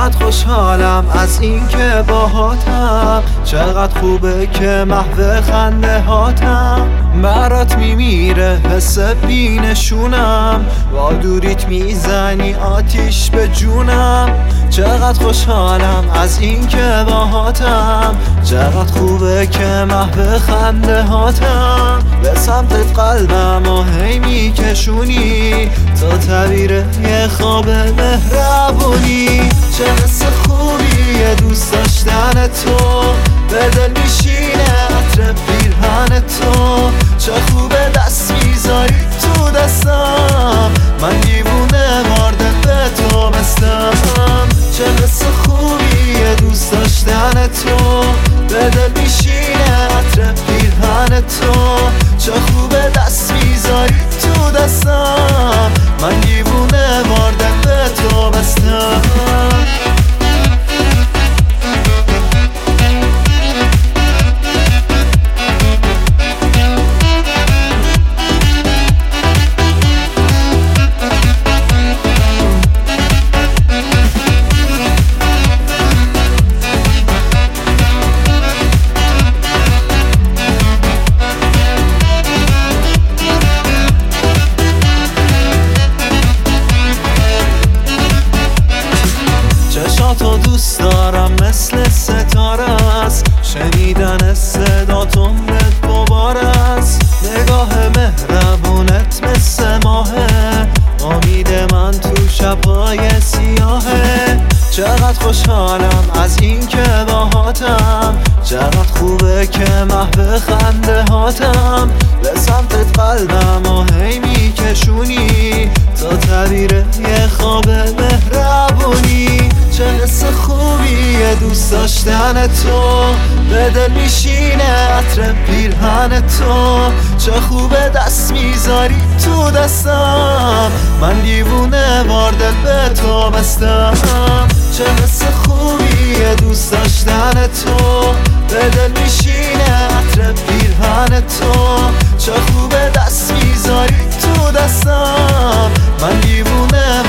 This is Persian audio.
چقدر خوشحالم از این که باهاتم، چقدر خوبه که محو خنده هاتم. برات میمیره حس بینشونم، با دوریت میزنی آتیش به جونم. چقدر خوشحالم از این که باهاتم، چقدر خوبه که محو خنده هاتم. به سمتت قلبم و هی میکشونی، تا تعبیر یه خواب مهربونی. چه حس خوبیه دوست داشتن تو، به دل میشینه عطر پیرهن تو. چه خوبه دست میذاری تو دستم، من دیوونه مارده به تو بستم. چه حس خوبیه دوست داشتن تو، به دل میشینه عطر پیرهن تو. چه خوبه دست میذاری تو دستم، من دیوونه مارده به تو بستم. چشاتو دوست دارم مثل ستاره است، شنیدن صدا تمرت دوباره است. نگاه مهربونت مثل ماهه، امید من تو شبهای سیاهه. چقدر خوشحالم از این که باهاتم، چقدر خوبه که محو خنده هاتم. به سمتت قلبم و هی میکشونی، تا تعبیر یه خواب مهربونی. چه حس خوبیه دوست داشتن تو، به دل میشینه عطر پیرهن تو. چه خوبه دست میذاری تو دستم، من دیوونه مارده به تو بستم. چه حس خوبیه دوست داشتن تو، به دل میشینه عطر پیرهن تو. چه خوبه دست میذاری تو دستم، من دیوونه